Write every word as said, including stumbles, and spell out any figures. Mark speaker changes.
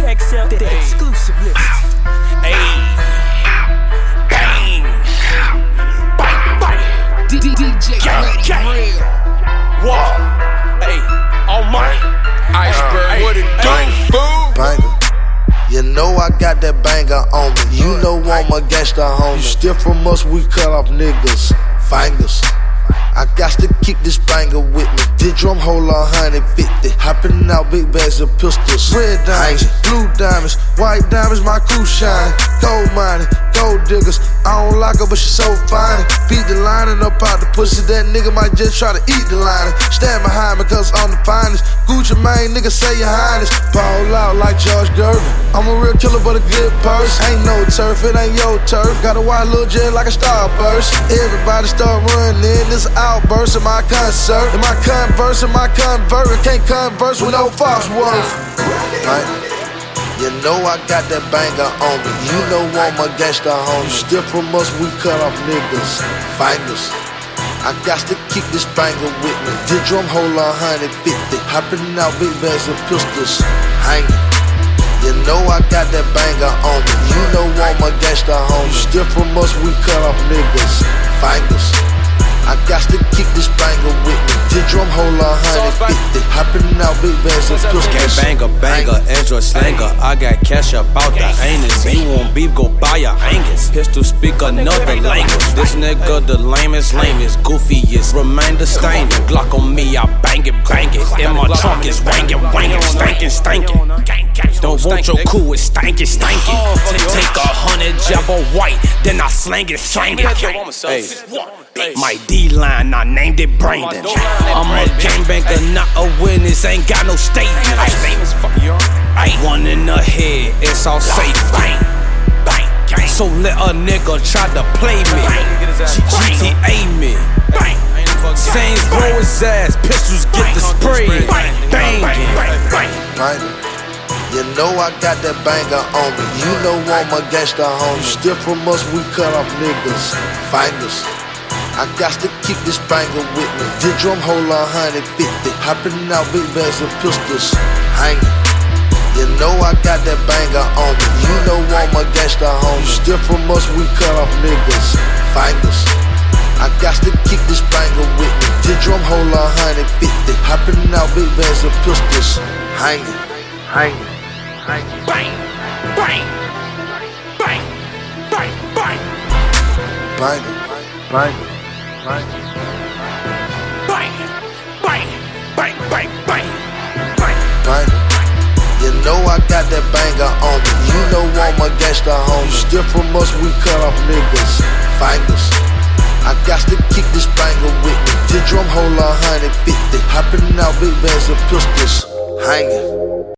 Speaker 1: Check out the exclusive list.
Speaker 2: Ayy, bang, bang, bang.
Speaker 1: D J
Speaker 2: Real. Whoa, ayy, on my iceberg. What it do, fool?
Speaker 3: Banger. You know I got that banger on me. You know I'm against the homie. You steal from us, we cut off niggas' fingers. I got to kick this banger with me. This drum hold one hundred fifty. Hopping out big bags of pistols. Red diamonds, blue diamonds, white diamonds, my crew shine. Gold mining, gold diggers. I don't like her, but she so fine. Beat the lining up out the pussy. That nigga might just try to eat the lining. Stand behind me cause I'm the finest. Gucci Mane, nigga say your highness. Ball out like George Gervin. I'm a real killer but a good person. Ain't no turf, it ain't your turf. Got a white little jet like a starburst. Everybody start running. This outburst in my concert. In my converse, in my convert. Can't converse with no false words. Right? You know I got that banger on me. You know I'm against the homie. Steal from us, we cut off niggas' fingers. I got to kick this banger with me. This drum hold one hundred fifty. Hopping out big bags of pistols hanging. You know I got that banger on me. You know I'm against the homie. Steal from us, we cut off niggas' fingers. I got to kick this banger with me. This drum hold one hundred fifty. Hopping out big bags of pistols.
Speaker 2: Gang banger, banger, Android slanger. I got cash up out the anus. You want beef, go buy your Angus. Pistol speak another language. This nigga the lamest, lamest, goofiest. Reminder stain. Glock on me, I bang it, bang it. In my trunk is wangin', wangin', stankin', stankin'. Don't want your cool, it's stankin', stankin'. Take a hundred jab of white, then I slang it, slang it. Hey. My D-line, I named it Brandon. I'm a gangbanger, not a witness, ain't got no statement. Ain't one in the head, it's all safe. So let a nigga try to play me, G T A me. Saints blow his ass, pistols get the spray. Bangin'.
Speaker 3: You know I got that banger on me. You know I'm against the homie. Steal from us, we cut off niggas' fingers. I got to kick this banger with me. This drum hold one hundred fifty. Hopping out big bags of pistols hanging. You know I got that banger on me. You know I'm against the homie. Steal from us, we cut off niggas' fingers. I got to kick this banger with me. This drum hold one hundred fifty. Hopping out big bags of pistols hanging. Hanging. Hanging.
Speaker 2: Bang, bang, bang, bang, bang.
Speaker 3: Banger. Banger. Bang,
Speaker 2: bang, bang, bang, bang, bang,
Speaker 3: bang. You know I got that banger on me. You know I'm against the homie. Steal from us, we cut off niggas' fingers. I got to kick this banger with me. This drum hold one hundred fifty. Hopping out big bags of pistols hanging.